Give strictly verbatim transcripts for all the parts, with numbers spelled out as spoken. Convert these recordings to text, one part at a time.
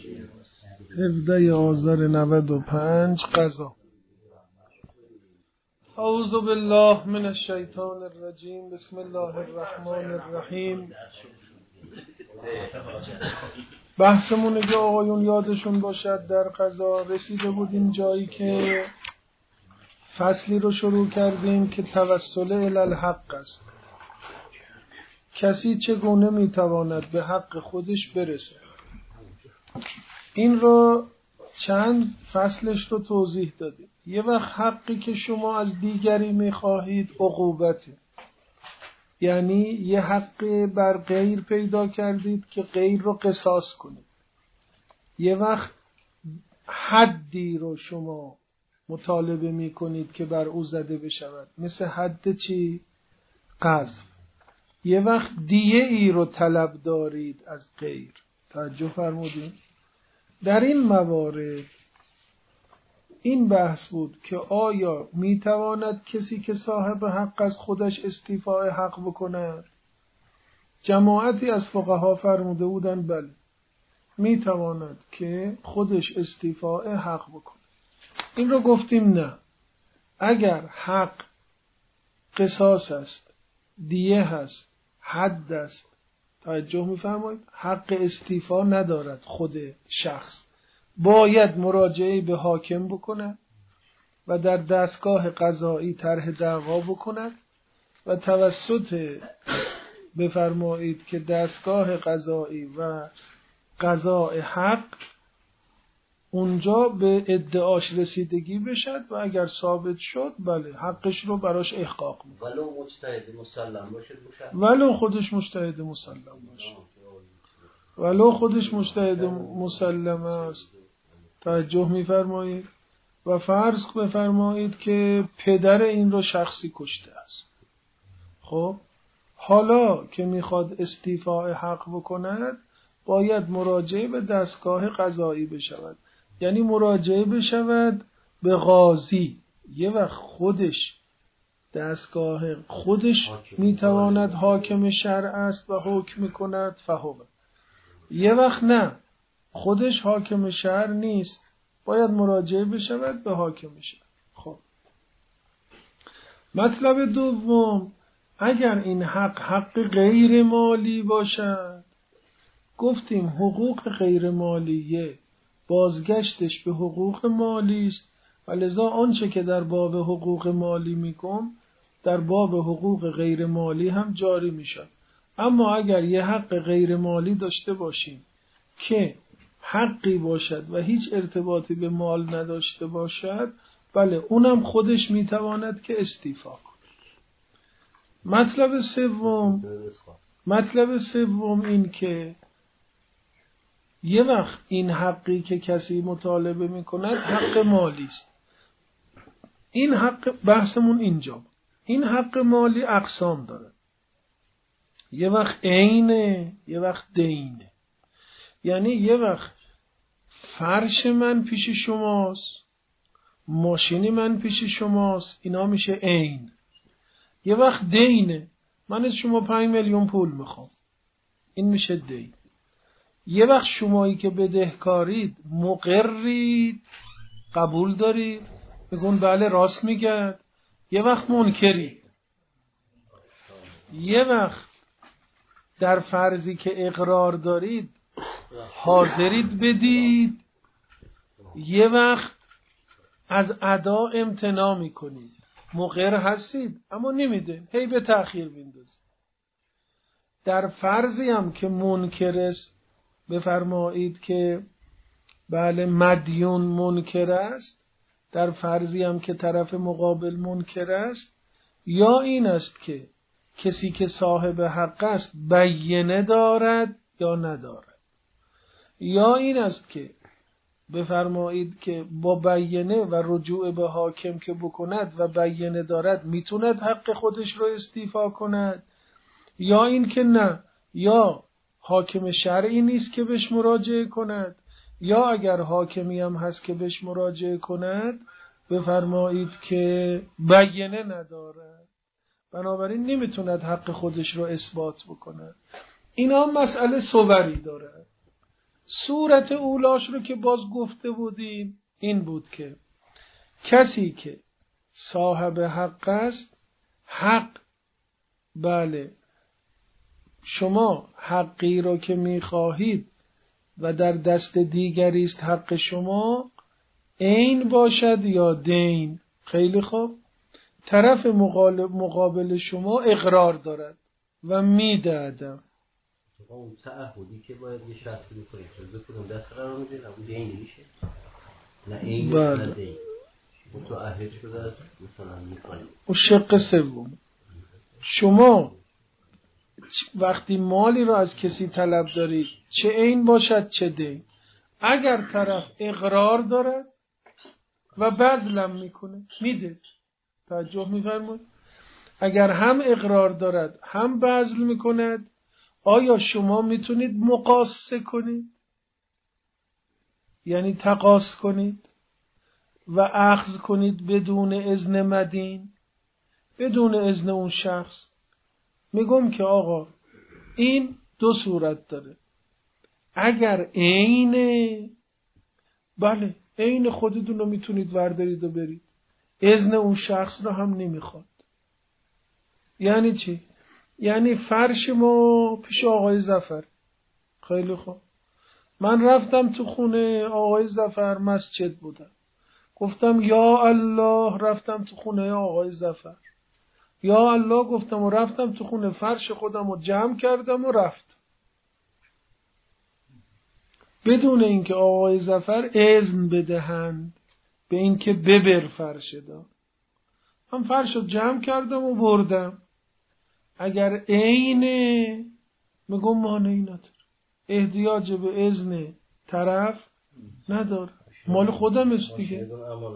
هفده آذر نود و پنج قضا. اعوذ بالله من الشیطان الرجیم. بسم الله الرحمن الرحیم. بحثمونه که آقایون یادشون باشد در قضا رسیده بودیم جایی که فصلی رو شروع کردیم که توسل الی الحق است. کسی چگونه میتواند به حق خودش برسه؟ این رو چند فصلش رو توضیح دادیم. یه وقت حقی که شما از دیگری میخواهید عقوبته، یعنی یه حق بر غیر پیدا کردید که غیر رو قصاص کنید. یه وقت حدی رو شما مطالبه میکنید که بر او زده بشود، مثل حد چی؟ قذف. یه وقت دیه ای رو طلب دارید از غیر. توجه فرمودید؟ در این موارد این بحث بود که آیا میتواند کسی که صاحب حق از خودش استیفاء حق بکنه؟ جماعتی از فقها فرموده بودن بله، میتواند که خودش استیفاء حق بکنه. این رو گفتیم نه، اگر حق قصاص است، دیه هست، حد است، توجه میفرمایید، حق استیفا ندارد خود شخص، باید مراجعه به حاکم بکند و در دستگاه قضایی طرح دعوا بکند و توسط بفرمایید که دستگاه قضایی و قضاء حق اونجا به ادعاش رسیدگی بشد و اگر ثابت شد بله حقش رو براش احقاق میکنه، ولو مجتهد مسلم باشه، ولو خودش مجتهد مسلم باشه، ولو خودش مجتهد مسلم است. توجه میفرمایید؟ و فرض بفرمایید که پدر این رو شخصی کشته است. خب حالا که میخواد استیفاء حق بکند باید مراجعه به دستگاه قضایی بشود، یعنی مراجعه بشود به قاضی. یه وقت خودش دستگاه خودش میتواند حاکم شرع است و حکم میکند فهمه، یه وقت نه، خودش حاکم شرع نیست، باید مراجعه بشود به حاکم شرع. خب مطلب دوم، اگر این حق حق غیر مالی باشد، گفتیم حقوق غیر مالیه بازگشتش به حقوق مالی است و لذا آنچه که در باب حقوق مالی میگم در باب حقوق غیر مالی هم جاری میشد. اما اگر یه حق غیر مالی داشته باشیم که حقی باشد و هیچ ارتباطی به مال نداشته باشد، بله اونم خودش میتواند که استیفا کنه. مطلب سوم مطلب سوم این که یه وقت این حقی که کسی مطالبه میکند حق مالی است. این حق بحثمون اینجا، این حق مالی اقسام داره، یه وقت عینه، یه وقت دینه. یعنی یه وقت فرش من پیش شماست، ماشینی من پیش شماست، اینا میشه عین. یه وقت دینه، من از شما پنج میلیون پول میخوام، این میشه دین. یه وقت شمایی که بدهکارید مقرید، قبول دارید، میگون بله راست میگه. یه وقت منکرید. یه وقت در فرضی که اقرار دارید حاضرید بدید، یه وقت از ادا امتناع میکنید، مقر هستید اما نمیده، هی به تأخیر میندازید. در فرضی هم که منکر است، بفرمایید که بله مدیون منکر است، در فرضی هم که طرف مقابل منکر است، یا این است که کسی که صاحب حق است بینه دارد یا ندارد، یا این است که بفرمایید که با بینه و رجوع به حاکم که بکند و بینه دارد میتوند حق خودش رو استیفا کند، یا این که نه، یا حاکم شرعی نیست که بهش مراجعه کند، یا اگر حاکمی هم هست که بهش مراجعه کند بفرمایید که بینه ندارد، بنابراین نمیتوند حق خودش رو اثبات بکند. اینا مسئله صوری داره. صورت اولاش رو که باز گفته بودیم این بود که کسی که صاحب حق است، حق، بله، شما حقی رو که میخواهید و در دست دیگری است حق شما، عین باشد یا دین. خیلی خوب. طرف مقابل شما اقرار دارد و میدادم. اون تعهدی که باید یه شخصی بکنه چون بکنم دست قرار میده اون دین میشه، نه این نه دین. اون تو عهد شده است مثلا میکنیم. و شق سوم، شما وقتی مالی رو از کسی طلب دارید، چه عین باشد چه دین، اگر طرف اقرار دارد و بذلم میکنه میده. توجه میفرمایید؟ اگر هم اقرار دارد هم بذل میکند، آیا شما میتونید مقاسه کنید؟ یعنی تقاس کنید و اخذ کنید بدون اذن مدین، بدون اذن اون شخص. میگم که آقا این دو صورت داره. اگر عین، بله عین خودتون رو میتونید وردارید و برید، اذن اون شخص رو هم نمیخواد. یعنی چی؟ یعنی فرش ما پیش آقای ظفر. خیلی خوب. من رفتم تو خونه آقای ظفر، مسجد بودم، گفتم یا الله، رفتم تو خونه آقای ظفر، یا الله گفتم و رفتم تو خونه، فرش خودم رو جمع کردم و رفت، بدون اینکه آقای ظفر اذن بدهند به اینکه ببر فرش دا. من فرش رو جمع کردم و بردم. اگر عینه میگم مانعی نداره، احتیاج به اذن طرف نداره، مال خودم است دیگه.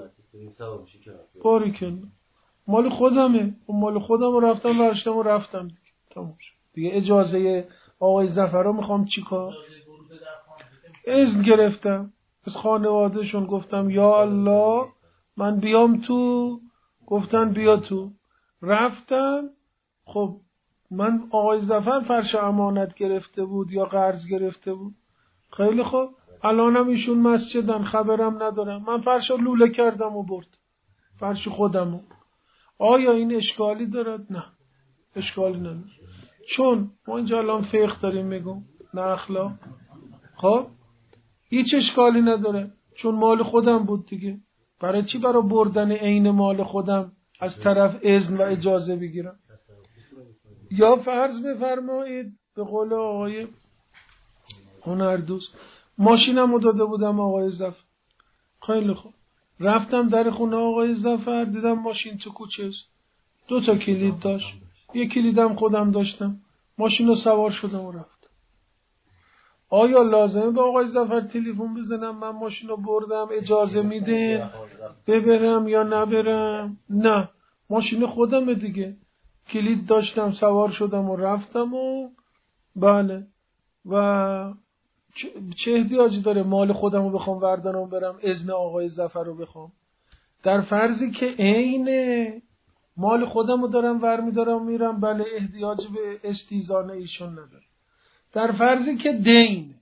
باریکن مال خودمه، و مال خودم رو رفتم ورشتم و رفتم دیگه، تمام شد دیگه. اجازه آقای ظفر رو میخوام چیکار؟ اذن گرفتم از خانوادهشون، گفتم یا الله من بیام تو، گفتن بیا تو، رفتن. خب من آقای ظفر فرش امانت گرفته بود یا قرض گرفته بود. خیلی خوب، الانم ایشون مسجدن، خبرم ندارم، من فرش رو لوله کردم و برد، فرش خودمو. آیا این اشکالی دارد؟ نه اشکالی نداره، چون ما اینجا الان فقه داریم میگم نه اخلاق. خب هیچ اشکالی نداره چون مال خودم بود دیگه. برای چی برای بردن عین مال خودم از طرف اذن و اجازه بگیرم؟ یا فرض بفرمایید به قول آقای هنردوست، ماشینم رو داده بودم آقای ظفر. خیلی خوب، رفتم در خونه آقای ظفر، دیدم ماشین تو کوچه است، دو تا کلید داشت، یک کلیدم خودم داشتم، ماشین رو سوار شدم و رفتم. آیا لازمه به آقای ظفر تلفن بزنم من ماشین رو بردم اجازه میدین ببرم یا نبرم؟ نه، ماشین خودمه دیگه، کلید داشتم، سوار شدم و رفتم و بله. و چه احتیاجی داره مال خودم رو بخوام وردانم برم اذن آقای ظفر رو بخوام؟ در فرضی که عین مال خودم رو دارم ور میدارم میرم، بله احتیاجی به استیزان ایشون نداره. در فرضی که دین،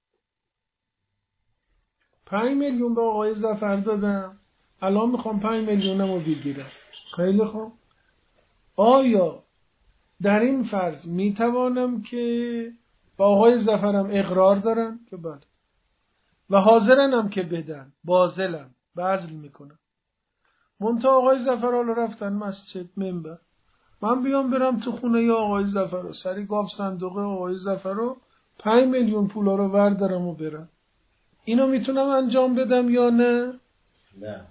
پنج میلیون به آقای ظفر دادم، الان میخوام پنج میلیونم رو بگیرم. خیلی خوب، آیا در این فرض میتوانم که با آقای ظفرم اقرار دارم که بله و حاضرنم که بدن، باذلم، بذل میکنم، منتها آقای ظفر حالا رفتن مسجد منبر، من بیام برم تو خونه یا آقای ظفر رو سری گاف صندوق آقای ظفر رو پنج میلیون پولا رو وردارم و برم، اینو میتونم انجام بدم یا نه؟ نه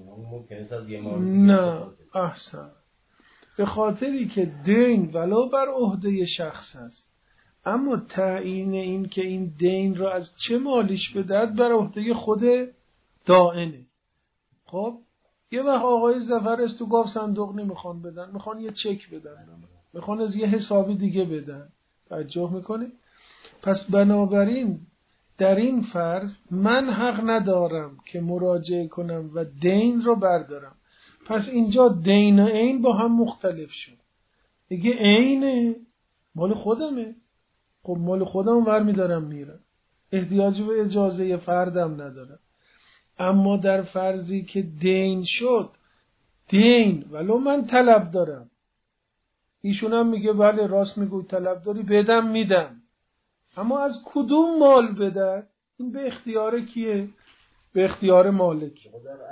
نه. احسن. به خاطری که دین ولو بر عهده شخص است، اما تعیین این که این دین رو از چه مالیش بدهد بر عهده خود دائنه. خب یه وقت آقای ظفر است تو گاف صندوق نمیخوان بدن، میخوان یه چک بدن، میخوان از یه حسابی دیگه بدن. توجه میکنه؟ پس بنابراین در این فرض من حق ندارم که مراجعه کنم و دین رو بردارم. پس اینجا دین و عین با هم مختلف شد دیگه. عین مال خودمه، خب مال خودم ور میدارم میرم، احتیاج به اجازه فردم ندارم. اما در فرضی که دین شد، دین ولو من طلب دارم، ایشون هم میگه بله راست میگوی طلب داری، بدم میدم، اما از کدوم مال بدن؟ این به اختیار کیه؟ به اختیار مالک.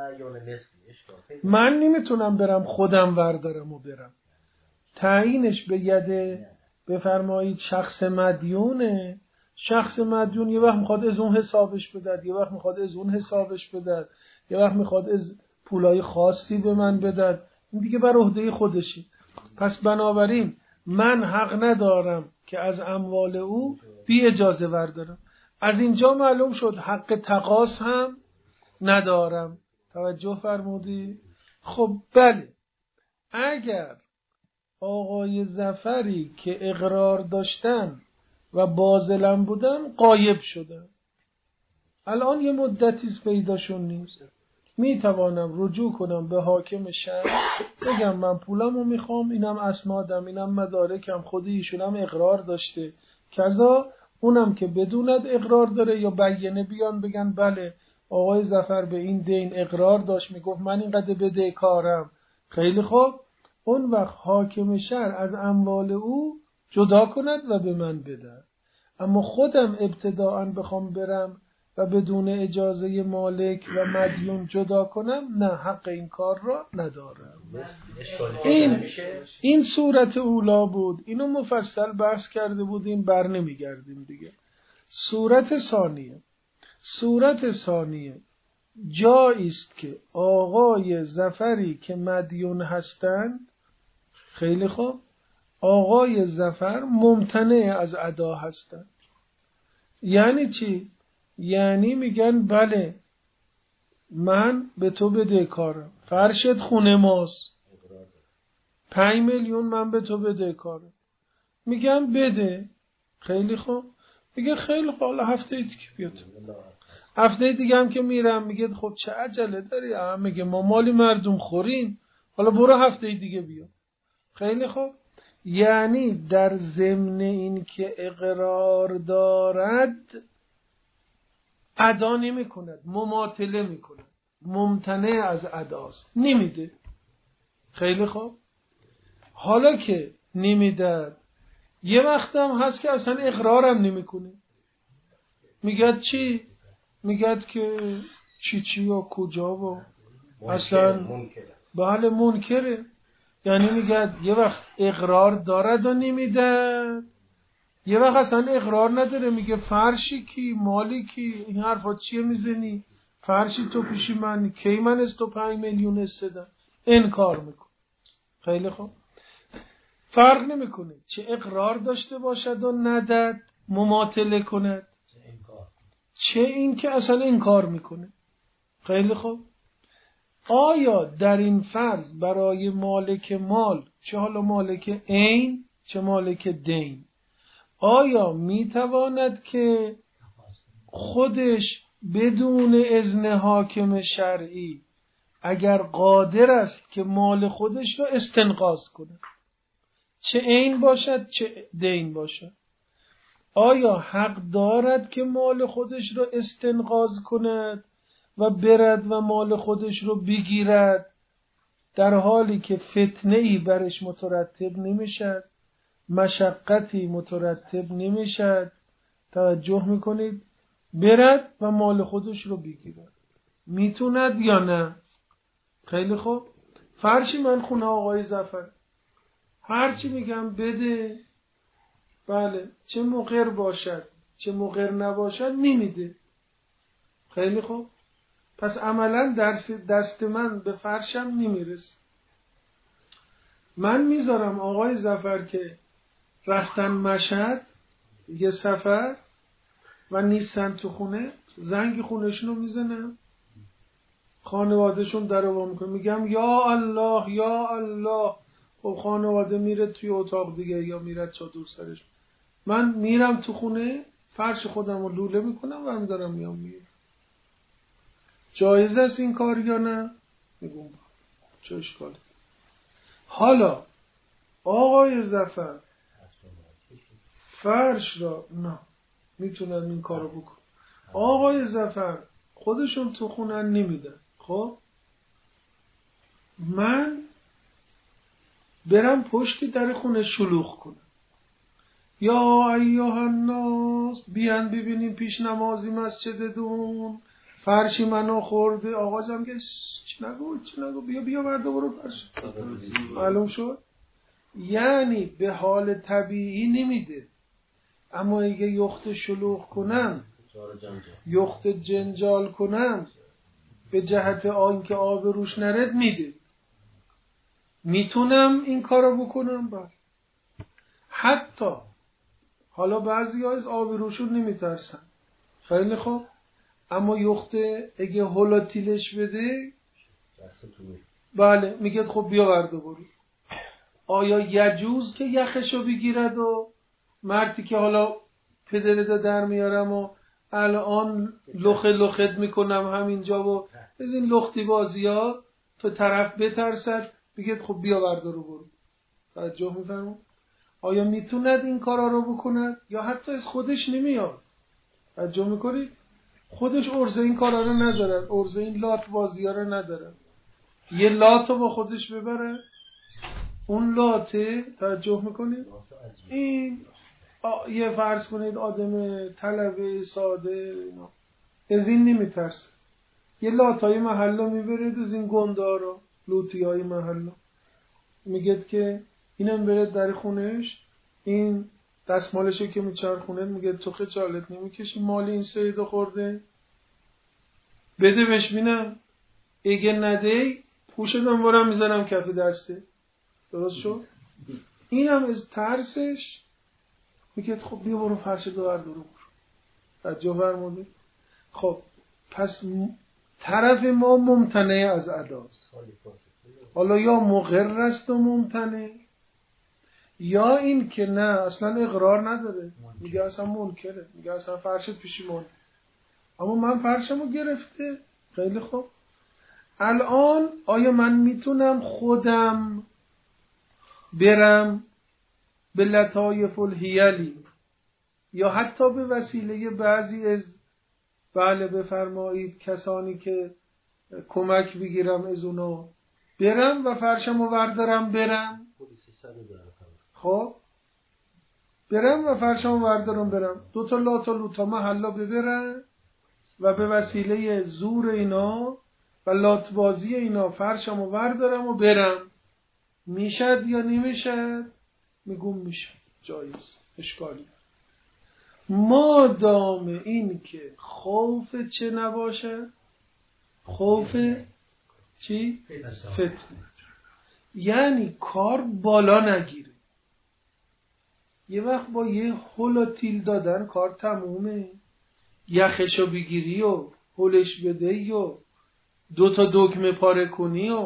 من نمیتونم برم خودم وردارم و برم. تعیینش به یده بفرمایید شخص مدیونه. شخص مدیون یه وقت میخواد از اون حسابش بدد، یه وقت میخواد از اون حسابش بدد، یه وقت میخواد از پولای خاصی به من بدد. این دیگه بر عهده خودشه. پس بنابراین من حق ندارم که از اموال او بی اجازه وردارم. از اینجا معلوم شد حق تقاص هم ندارم. توجه فرمودی؟ خب بله، اگر آقای ظفری که اقرار داشتن و باذلم بودن غایب شدن، الان یه مدتی پیداشون نیست، می توانم رجوع کنم به حاکم شهر بگم من پولمو میخوام، اینم اسنادم، اینم مدارکم، خودی ایشونم اقرار داشته، کذا اونم که بدوند اقرار داره، یا بیانه بیان بگن بله آقای ظفر به این دین اقرار داشت، میگفت من اینقدر بدهکارم. خیلی خوب، اون وقت حاکم شهر از اموال او جدا کند و به من بده. اما خودم ابتداءً بخوام برم و بدون اجازه مالک و مدیون جدا کنم، نه، حق این کار را ندارم. این این صورت اولا بود، اینو مفصل بحث کرده بودیم، بر نمیگردیم دیگه. صورت ثانیه، صورت ثانیه جایی است که آقای ظفری که مدیون هستند، خیلی خوب، آقای ظفر ممتنع از ادا هستند. یعنی چی؟ یعنی میگن بله من به تو بدهکارم، فرشت خونه ماست، پنج میلیون من به تو بدهکارم. میگم بده. خیلی خوب، میگه خیلی خوب، حالا هفته ای دیگه بیاد. هفته دیگه هم که میرم میگه خب چه عجله داری؟ هم میگه ما مالی مردم خوریم، حالا برو هفته دیگه بیا. خیلی خوب، یعنی در ضمن این که اقرار دارد ادا نمی کند، مماطله می کند، ممتنع از اداست، نمیده. خیلی خوب، حالا که نمیده، یه وقت هم هست که اصلا اقرارم نمی کنه. میگد چی؟ میگد که چی چی و کجا و اصلا بله منکره. یعنی میگد یه وقت اقرار دارد و نمیده، یه وقت اصلا اقرار نداره، میگه فرشی کی، مالی کی، این حرفا چیه میزنی؟ فرشی تو پیشی من، کی من از تو پنج میلیون استدم؟ انکار میکن. خیلی خوب، فرق نمیکنه چه اقرار داشته باشد و ندد، مماطله کند، چه این که اصلا انکار میکنه. خیلی خوب، آیا در این فرض برای مالک مال، چه حالا مالک عین چه مالک دین، آیا میتواند که خودش بدون اذن حاکم شرعی اگر قادر است که مال خودش رو استنقاض کنه، چه عین باشد چه دین باشد، آیا حق دارد که مال خودش رو استنقاض کند و برد و مال خودش رو بگیرد در حالی که فتنه‌ای برش مترتب نمیشد، مشقتی مترتب نمیشد؟ توجه میکنید؟ برد و مال خودش رو بگیرد، میتوند یا نه؟ خیلی خوب، فرشی من خونه آقای ظفر، هرچی میگم بده، بله، چه مقر باشد چه مقر نباشد نمیده. خیلی خوب، پس عملا درس دست من به فرشم نمیرسه. من میذارم آقای ظفر که رفتن مشهد یه سفر و نیستن تو خونه، زنگ خونهشون رو میزنم، خانوادهشون در رو میکنه، میگم یا الله یا الله. خب خانواده میره توی اتاق دیگه یا میره چادر سرش، من میرم تو خونه، فرش خودم رو لوله میکنم و میذارم میام میرم. جایز است این کار یا نه؟ میگم چه اشکالی. حالا آقای ظفر فرش را نه میتونن این کارو بکن، آقای ظفر خودشون تو خونن نمیدن. خب من برم پشت در خونه شلوغ کنم، یا ایها الناس بیان ببینیم پیش نمازی مسجدتون فرشی منو خورده. آقا جم که چی نگو چی نگو بیا بیا برده برو فرش. معلوم شد؟ یعنی به حال طبیعی نمیده، اما اگه یخت شلوغ کنم، یخت جنجال کنم، به جهت آن که آب روش نرد میده. میتونم این کارو بکنم. بر حتی حالا بعضی ها از آب روشون نمیترسن، خیلی خوب، اما یخت اگه هلاتیلش بده بله میگه خب بیا برده برو. آیا یجوز که یخشو بگیرد و مردی که حالا پدرده در میارم و الان لخه لخت میکنم همینجا و از این لختی بازی ها تو طرف بترسد بگید خب بیا برده رو برو. توجه میفرمون؟ آیا میتوند این کارا رو بکند یا حتی از خودش نمیاد؟ توجه میکنید؟ خودش ارزه این کارا رو ندارد، ارزه این لات بازی ها رو ندارد. یه لات رو با خودش ببره، اون لاته توجه میکنید؟ این یه فرض کنید آدم طلبه ساده اینا از این نمیترسه، یه لاتای محله میبرد از این گنده رو، لوتی های محله، میگه که اینم برد در خونش، این دستمالشو که میچرخونه میگه تو خجالت نمیکشی مال این سیدو خورده، بده بهش بینم، اگه نده پوش دنبارم میزنم کف دسته. درست شد؟ اینم از ترسش میگه خب بیا برو فرش دوار درو برو. توجه فرمودید؟ خب پس طرف ما ممتنع از اداست. حالا یا مقر است و ممتنع، یا این که نه اصلا اقرار نداره، میگه اصلا منکره، میگه اصلا فرشت پیشی مونه. اما من فرشمو گرفته. خیلی خوب، الان آیا من میتونم خودم برم به لطایف الحیلی یا حتی به وسیله بعضی از بله بفرمایید کسانی که کمک بگیرم از اونا برم و فرشمو وردارم برم؟ خب برم و فرشمو وردارم برم، دو تا لا تا لوتا محلا ببرن و به وسیله زور اینا و لاتبازی اینا فرشمو وردارم و برم. میشد یا نمیشد؟ میگم میشه، جایز، اشکالی. مادام این که خوف چه نباشه؟ خوف چی؟ فتنه. یعنی کار بالا نگیره. یه وقت با یه هلاتیل دادن کار تمومه، یخشو بگیری و هلش بدهی و دو تا دکمه پاره کنی و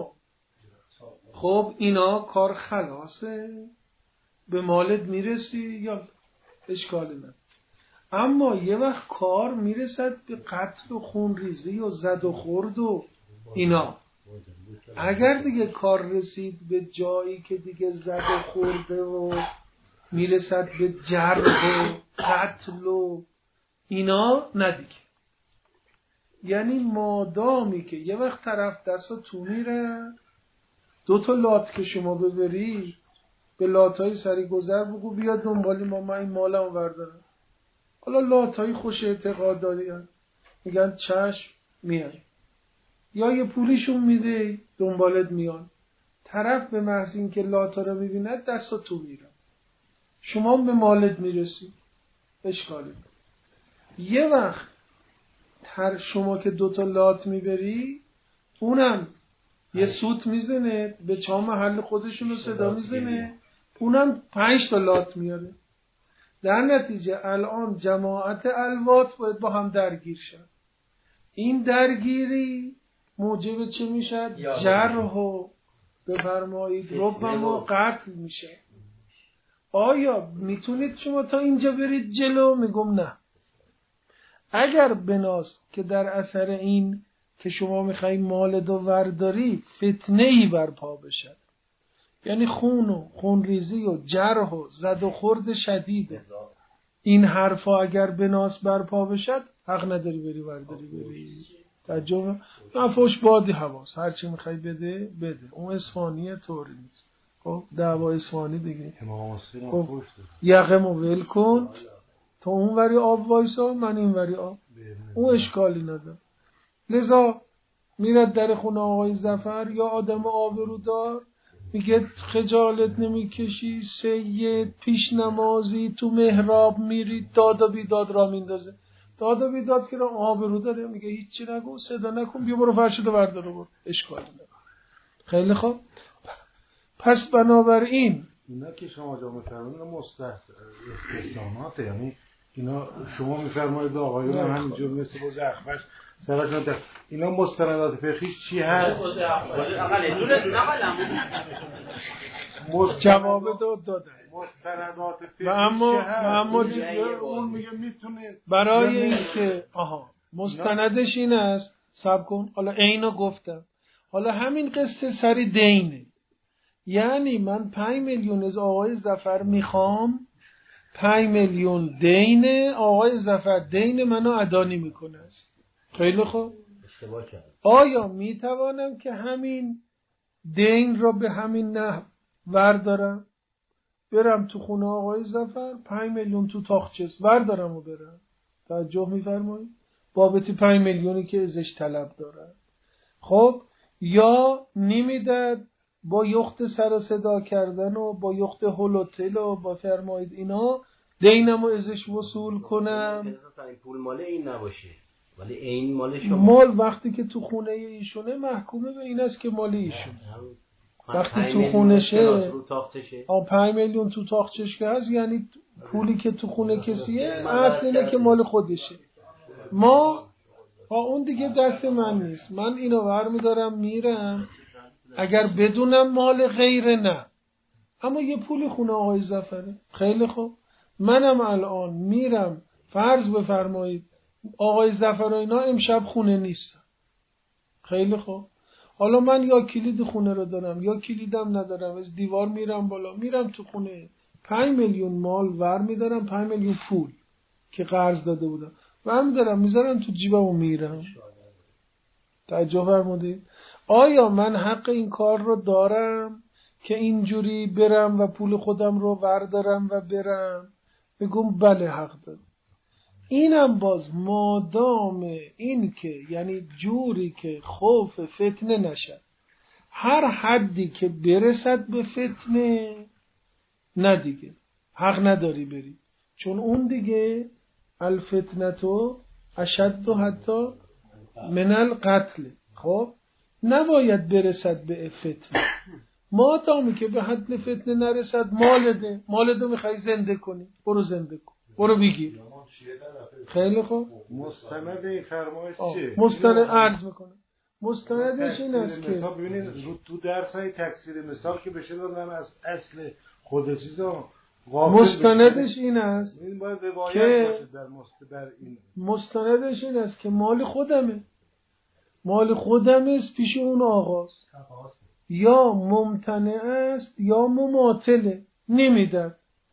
خب اینا کار خلاصه، به مالت میرسی یا اشکالی نه. اما یه وقت کار میرسد به قتل و خونریزی و زد و خورد و اینا، اگر دیگه کار رسید به جایی که دیگه زد و خورده و میرسد به جرح و قتل و اینا ندیگه. یعنی مادامی که یه وقت طرف دستا تو میره، دو تا لات که شما ببری به لاتای سری گذر بگو بیا دنبالی ما، من این مالم بردارم. حالا لاتای خوش اعتقاد داریم میگن چشم میان، یا یه پولیشون میده دنبالت میان. طرف به محض این که لاتا رو میبیند دستا تو میره، شما به مالت میرسی، اشکالی. یه وقت هر شما که دوتا لات میبری اونم یه سوت میزنه به چهار محل خودشون رو صدا میزنه، اونم پنج تا لات میاره. در نتیجه الان جماعت الوات باید با هم درگیر شد. این درگیری موجب چه میشد؟ جرح و بفرمایید ربما و قتل میشه. آیا میتونید شما تا اینجا برید جلو؟ میگم نه. اگر بناست که در اثر این که شما میخوایی مال دو ورداری فتنه ای برپا بشد، یعنی خون و خونریزی و جرح و زد و خورد شدید، این حرفا اگر بناس برپا بشد حق نداری بری ورداری بری. تجربه نفوش بادی حواس هر چی میخوای بده بده. اون اصفهانیه طوری نیست. خب دعوا اصفهانی دیگه. خب یقمو ول کن تو اون وری آب وایسا من این وری آب. اون اشکالی نداره. لذا میرد در خونه آقای ظفر یا آدم آبرودار میگه خجالت نمیکشی سید پیش نمازی تو محراب میری داد و بیداد را میندازه. داد و بیداد که را آبرو داره میگه هیچی نگو صدا نکن بیا برو فرشتو بردار برو اشکالی نداره. خیلی خوب. پس بنابراین اینا که شما جا میفرمایید مستثنات یعنی اینا شما میفرمایید آقایون هم همینجور مثل باز اخفش سرشون در اینا مستندات فقهی چی هست؟ جواب داد دادن مستندات فقهی و اما چی هست؟ و اما اون میگه میتونه برای اینکه آها مستندش این است صبر کن حالا عینو گفتم حالا همین قصه سری دینه یعنی من پنج میلیون از آقای ظفر میخوام پنج میلیون دین آقای ظفر دین منو ادا نمیکنه است. خیلی خوب. آیا میتوانم که همین دین رو به همین نحو وردارم برم تو خونه آقای ظفر پنج میلیون تو تاخچه وردارم و برم توجه میفرمایید بابت پنج میلیونی که ازش طلب دارم. خب یا نمیداد با یخت سر صدا کردن و با یخت هلوتل و با فرمایید اینا دینمو ازش وصول کنم. مثلا پول مال این نباشه ولی این مال شما. مال وقتی که تو خونه ایشونه محکومه به این است که مال ایشون. وقتی تو خونه شه آ پنج میلیون تو تاخچش که هست یعنی پولی که تو خونه کسیه اصل اینه که مال خودشه. ما ها اون دیگه دست من نیست. من اینو برمیدارم میرم اگر بدونم مال غیر نه اما یه پول خونه آقای ظفره. خیلی خوب. منم الان میرم فرض بفرمایید آقای ظفر اینا امشب خونه نیستن. خیلی خوب. حالا من یا کلید خونه رو دارم یا کلیدم ندارم از دیوار میرم بالا میرم تو خونه پنج میلیون مال ور میدارم پنج میلیون پول که قرض داده بودم ور میدارم میذارم تو جیبم و میرم. توجه فرمودید؟ آیا من حق این کار رو دارم که اینجوری برم و پول خودم رو وردارم و برم؟ بگم بله حق دارم. اینم باز مادام این که یعنی جوری که خوف فتنه نشد هر حدی که برسد به فتنه نه دیگه حق نداری بری چون اون دیگه الفتنتو اشد حتی من القتل. خب نباید برسد به فتنه. مادامی که به حد فتنه نرسد مال ده مال ده میخوای زنده کنی برو زنده کن برو بگیر. خیلی خوب. مستند این فرمایش چیه؟ مستند عرض میکنه مستندش این است که مثلا ببینید تو درسای تکثیر مثال که بشه دادن از اصل خود چیزا مستندش این است این باید روایت که باشه در مستند این مستندش این است که مال خودمه مال خودم است پیش اون آغاز یا ممتنع است یا مماثله نمیدن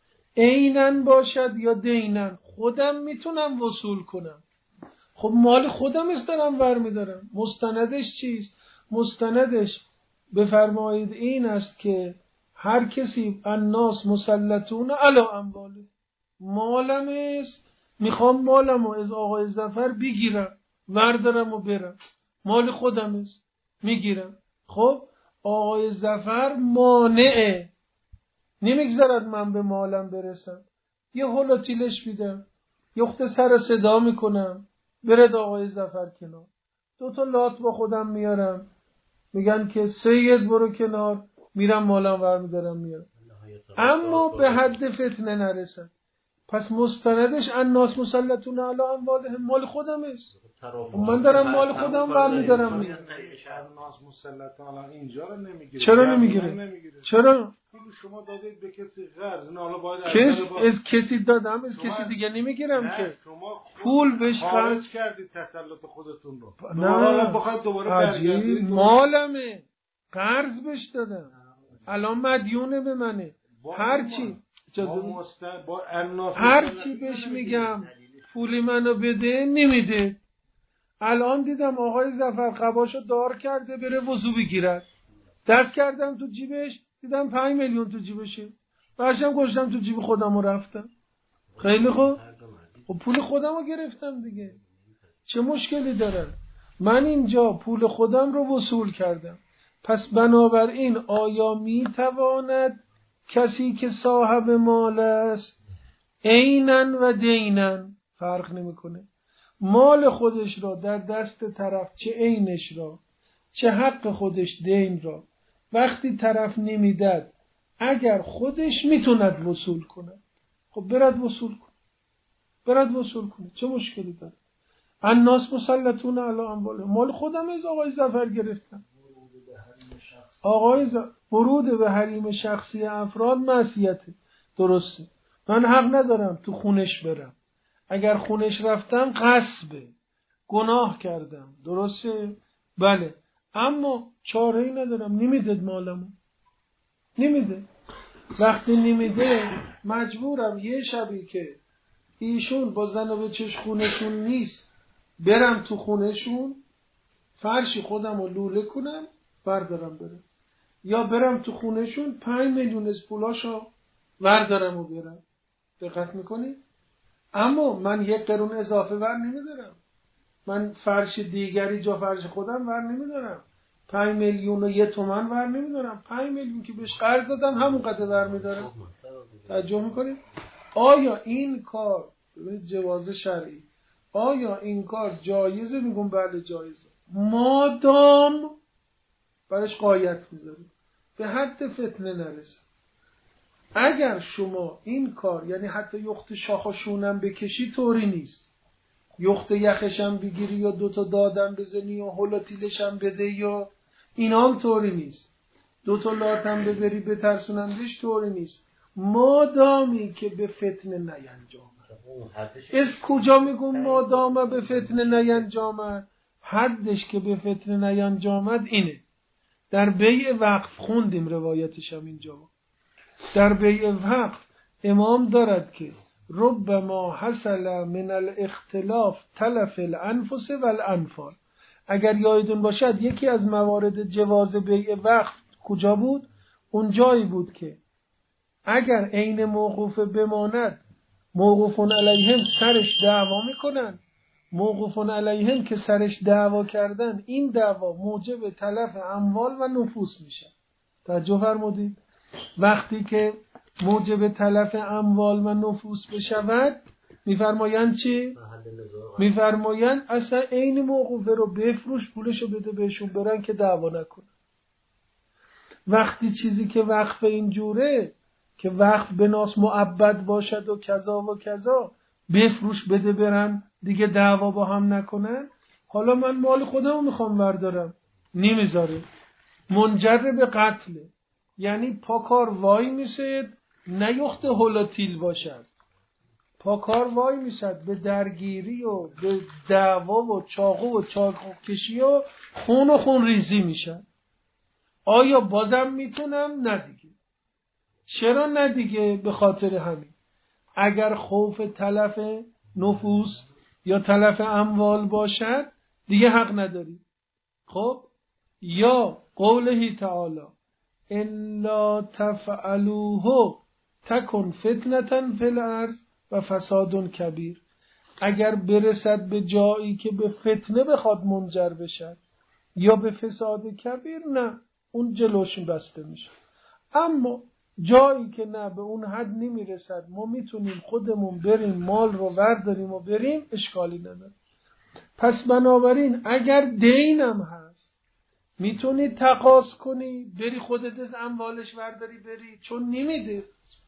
عینن باشد یا دینن خودم میتونم وصول کنم. خب مال خودم است دارم ور میدارم. مستندش چیست؟ مستندش بفرمایید این است که هر کسی الناس مسلطون علی امواله مالم است میخوام مالم رو از آقای ظفر بگیرم وردارم و برم مال خودم است میگیرم. خب آقای ظفر مانعه نمیگذارد من به مالم برسم یه هلوتیلش میدم یخت سر صدا میکنم برد آقای ظفر کنار دو تا لات با خودم میارم میگن که سید برو کنار میرم مالم ور میدارم میارم اما به حد فتنه نرسم. پس مستندش الناس مسلطون علی اموالهم مال خودم است من دارم مال خودم ور میدارم میارم. الناس مسلطون علی اینجا رو نمیگیره. چرا نمیگیره؟ چرا؟ شما دادید به کسی قرض نه حالا باید کس از کسی دادم از کسی دیگه نمیگیرم که پول بهش خارج کردید تسلط خودتون رو نه حالا بخواید دوباره برگردید مالمه قرض بهش دادم الان مدیونه به منه هرچی با مستن با الناس هرچی بهش میگم پولی منو بده نمیده. الان دیدم آقای ظفر قباشو دار کرده بره وضو بگیرد، دست کردم تو جیبش دیدم پنج میلیون تو جیبشه، برشم گشتم تو جیب خودم و رفتم. خیلی خوب، خب پول خودم رو گرفتم دیگه، چه مشکلی داره؟ من اینجا پول خودم رو وصول کردم. پس بنابراین آیا میتواند کسی که صاحب مال است عیناً و دیناً فرق نمیکنه مال خودش را در دست طرف، چه عینش را چه حق خودش دین را، وقتی طرف نمیداد اگر خودش میتوند وصول کنه، خب برد وصول کنه، برد وصول کنه، چه مشکلی داره؟ الناس مسلطون علی اموالهم، مال خودم از آقای ظفر گرفتم. آقای ز... ورود به حریم شخصی افراد معصیته، درسته، من حق ندارم تو خونش برم، اگر خونش رفتم غصبه، گناه کردم، درسته، بله، اما چاره‌ای ندارم، نمیدد مالمو، نمیده. وقتی نمیده مجبورم یه شبی که ایشون با زن و بچه‌ش خونشون نیست برم تو خونشون، فرشی خودم رو لوله کنم بردارم برم، یا برم تو خونشون پنج میلیون از پولاشو بردارم و برم. دقت میکنی؟ اما من یک قرون اضافه ور نمیدارم، من فرش دیگری جا فرش خودم ور نمیدارم، پنج میلیون و یه تومن ور نمیدارم، پنج میلیون که بهش قرض دادم همون قدر ور میدارم. توجه میکنید؟ آیا این کار جواز شرعی، آیا این کار جایزه؟ میگم بله جایزه، مادام برش قایت میذاریم به حد فتنه نرسه. اگر شما این کار، یعنی حتی یخت شاخ و شونم بکشی طوری نیست، یخت یخشم بگیری یا دوتا دادم بزنی یا هلاتیلشم بده یا اینا هم طوری نیست، دوتا لاتم ببری بترسونندش طوری نیست، مادامی که به فتنه نینجامد. از کجا میگم مادام به فتنه نینجامد؟ حدش که به فتنه نینجامد اینه. در بیع وقف خوندیم روایتش هم اینجا، در بیع وقف امام دارد که ربما حصل من الاختلاف تلف الانفس والانفال. اگر یادتون باشد یکی از موارد جواز بیع وقف کجا بود؟ اون جایی بود که اگر عین موقوف بماند موقوفون علیهم سرش دعوا میکنن، موقوفون علیهم که سرش دعوا کردن این دعوا موجب تلف اموال و نفوس میشه. توجه فرمودید؟ وقتی که موجب تلف اموال و نفوس بشود میفرمایند چی؟ میفرمایند اصلا عین موقوفه رو بفروش پولشو بده بهشون برن که دعوا نکنن. وقتی چیزی که وقف اینجوره که وقف به ناس معبد باشد و کذا و کذا بفروش بده برن دیگه دعوا با هم نکنن، حالا من مال خودمو میخوام بردارم نمیذاره، منجر به قتله. یعنی پاکار وای میسد نیخت هلاتیل باشد، پاکار وای میسد به درگیری و به دعوا و چاقو و چاقو کشی و خون و خون ریزی میشن. آیا بازم میتونم؟ نه دیگه. چرا نه دیگه؟ به خاطر همین اگر خوف تلف نفوس یا تلف اموال باشد دیگه حق نداری. خب یا قوله تعالی الا تفعلوه تکن فتنة فی الارض و فساد کبیر، اگر برسد به جایی که به فتنه بخواد منجر بشد یا به فساد کبیر، نه اون جلوش بسته میشه. اما جایی که نه به اون حد نمیرسد ما میتونیم خودمون بریم مال رو ورداریم و بریم، اشکالی نداره. پس بنابراین اگر دینم هست میتونی تقاضا کنی بری خودت از اموالش ورداری بری، چون نمیده،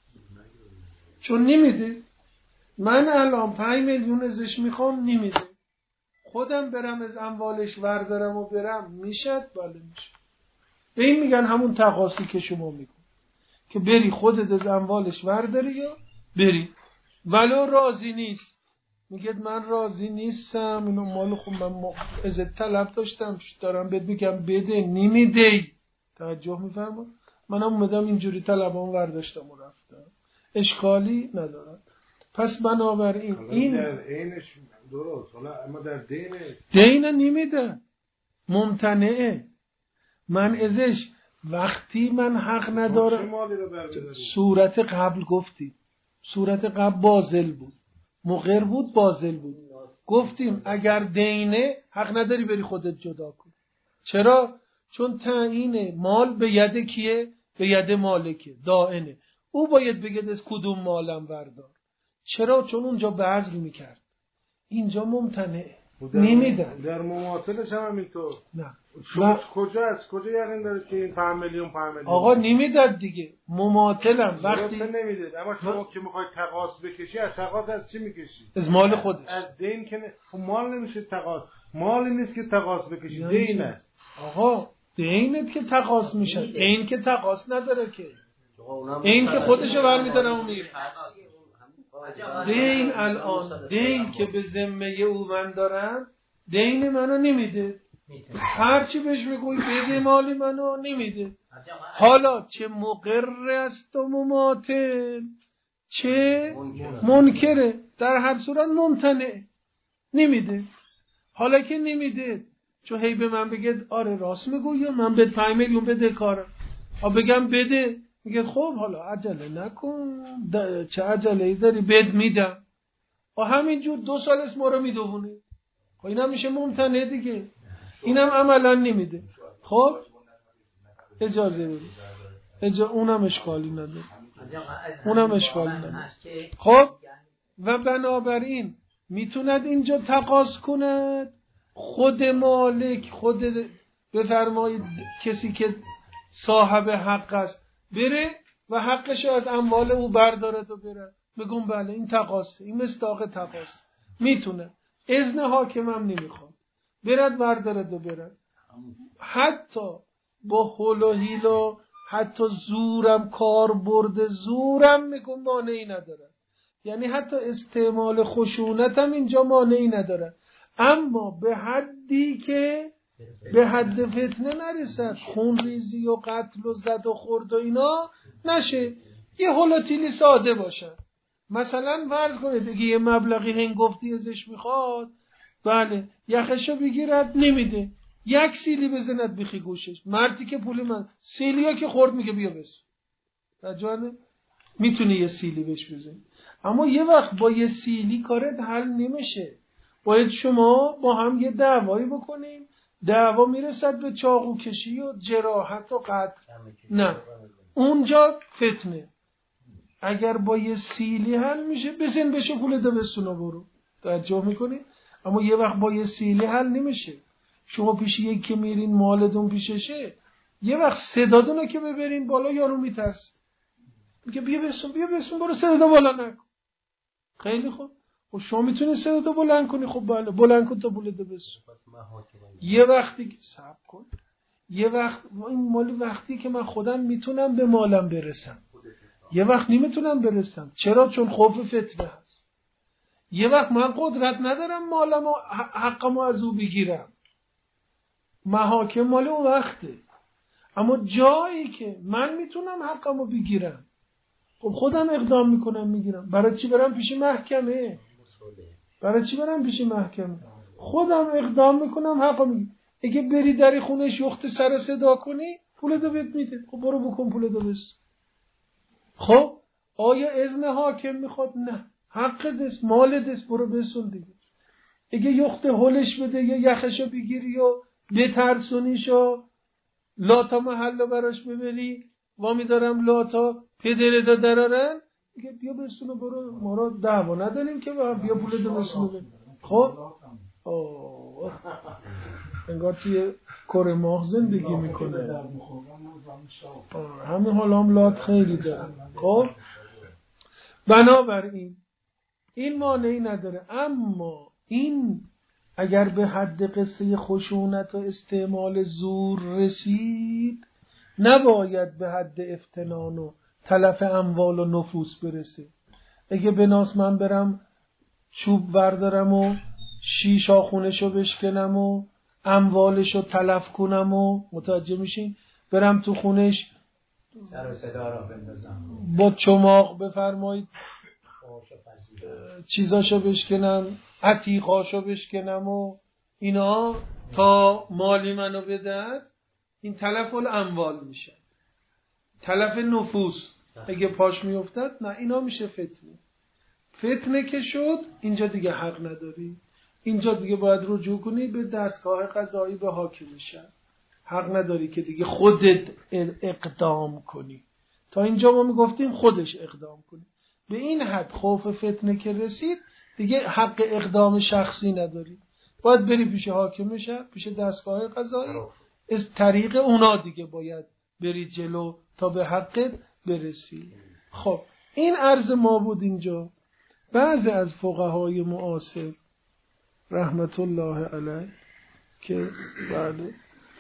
چون نمیده. من الان پنج میلیون ازش میخوام نمیده، خودم برم از اموالش وردارم و برم، میشد؟ بله میشه. به این میگن همون تقاضی که شما میگن که بری خودت از اموالش ورداری یا بری، ولو راضی نیست، میگه من راضی نیستم اینو مال خود من ازت طلب داشتم دارم بهت میگم بده نمیده. توجه میفرما؟ منم اومدم اینجوری طلبام ورداشتم و رفتم، اشکالی ندارم. پس بنابراین این در عینش درست، حالا اما در دینش دین نمیده، ممتنعه. من ازش وقتی من حق ندارم. صورت قبل گفتیم، صورت قبل باطل بود، مقر بود، باطل بود. گفتیم اگر دینه حق نداری بری خودت جدا کن. چرا؟ چون تعیین مال به ید کیه؟ به ید مالکه، دائنه. او باید بگه از کدوم مالم بردار. چرا؟ چون اونجا بذل میکرد، اینجا ممتنعه، نمیدن. در مماثلش هم همینطور. نه شما کجا است؟ کجا یقین دارید که این پنج میلیون پنج میلیون آقا نمیداد دیگه. مماثلم وقتی نمیدید، اما شما که میخواید تقاضا بکشی، از تقاضا از چی میکشی؟ از مال خودش. از دین که نه. مال نمیشه تقاضا، مالی نیست که تقاضا بکشی، دین است. آقا دینت که تقاضا میشه، این که تقاضا نداره که، این که خودشو برمی‌داره اون میره. دین الان دین که به ذمه او من دارم، دین منو نمیده. هرچی بهش میگوی بده مالی منو نمیده. حالا چه مقر است و مماثل، چه منکره، در هر صورت ممتنع، نمیده. حالا که نمیده، چون هی به من بگه آره راست میگوی، من به پنج میلیون بده کارم، ها بگم بده، میگه خب حالا عجله نکن، چه عجله ای داری، بد میدم. و همینجور دو سال اسم ما رو میدونه. خب اینم میشه ممتنع دیگه، اینم عملا نمیده. خب اجازه بده، اجازه اونم اشکالی نداره، اونم اشکالی نداره. خب و بنابراین میتوند اینجا تقاضا کند خود مالک، خود بفرمایید کسی که صاحب حق است بره و حقشو از اموال او بردارد و بره. بگم بله این تقاضا، این مصداق تقاضا. میتونه اذن حاکمم نمیخواد، برد بردارد و برد. حتی با حل و حیل و حتی زورم، کار برد زورم میگم مانعی نداره، یعنی حتی استعمال خشونتم اینجا مانعی نداره، اما به حدی که به حد فتنه نرسد، خون ریزی و قتل و زد و خورد و اینا نشه، یه هلوتیلی ساده باشه. مثلا فرض کنید دیگه یه مبلغی هنگفتی ازش میخواد، بله یخشو بگیرد نمیده، یک سیلی بزند بخی گوشش، مردی که پول من سیلیا که خورد میگه بیا بس رجانه، میتونی یه سیلی بهش بزنی. اما یه وقت با یه سیلی کارت حل نمیشه، باید شما با هم یه دعوایی بکنیم، دعوا میرسد به چاقو کشی و جراحت و قتل، نه اونجا فتنه. اگر با یه سیلی حل میشه، بزن بشه پول دبستونا برو، توجه میکنی؟ اما یه وقت با یه سیلی حل نمیشه. شما پیش یک که میرین مالتون پیششه، یه وقت صداتونو که ببرین بالا یارو میترس، میگه بیا بسون بیا بسون برو صدا بالا نکن. خیلی خوب، خب شما میتونی صدا بلند کنی، خب بله بلند کن تا پول دبستون. یه وقتی که صبر کن، یه وقت این مالی وقتی که من خودم میتونم به مالم برسم، یه وقت نمیتونم برسم. چرا؟ چون خوف فتنه هست. یه وقت من قدرت ندارم مالم و حقم از او بگیرم، محاکم مال اون وقته. اما جایی که من میتونم حقم رو بگیرم، خب خودم اقدام میکنم میگیرم. برای چی برم پیش محکمه؟ برای چی برم پیش محکمه؟ خودم اقدام میکنم حقم میگیرم. اگه بری در خونش یخت سر صدا کنی، پول دو بهت میده، خب برو بکن پول دو بس. خب آیا اذن حاکم میخواد؟ نه، حق دست، مال دست، برو بسون دیگه. اگه یخت هلش بده یا یخشو بگیری یا بترسونیشو، لاتا محلو براش ببری، وامی دارم لاتا پدره دا درارن، میگه بیا بسونو برو، ما را دعوا نداریم که بیا پول دو بسونو بده. خب آه انگار توی کره ماه زندگی میکنه. همین حالا هم لات خیلی داره. خب بنابراین این مانعی نداره. اما این اگر به حد قصه خشونت و استعمال زور رسید، نباید به حد افتنان و تلف اموال و نفوس برسه. اگه بناس من برم چوب بردارم و شیشا خونشو بشکنم و اموالشو تلف کنم و متوجه میشین، برم تو خونش سر و صدا را بندازم، با چماق بفرمایید چیزاشو بشکنم، عتیقاشو بشکنم و اینا تا مالی منو بدن، این تلف الاموال میشه، تلف نفوس. اگه پاش میافتد نه، اینا میشه فتنه. فتنه که شد اینجا دیگه حق نداری، اینجا دیگه باید رجوع کنی به دستگاه قضایی، به حاکم شهر. حق نداری که دیگه خودت اقدام کنی. تا اینجا ما میگفتیم خودش اقدام کنی. به این حد خوف فتنه که رسید دیگه حق اقدام شخصی نداری، باید بری پیش حاکم شهر، پیش دستگاه قضایی، از طریق اونا دیگه باید بری جلو تا به حقت برسی. خب این عرض ما بود اینجا. بعضی از فقهای معاصر رحمت الله علیه که بله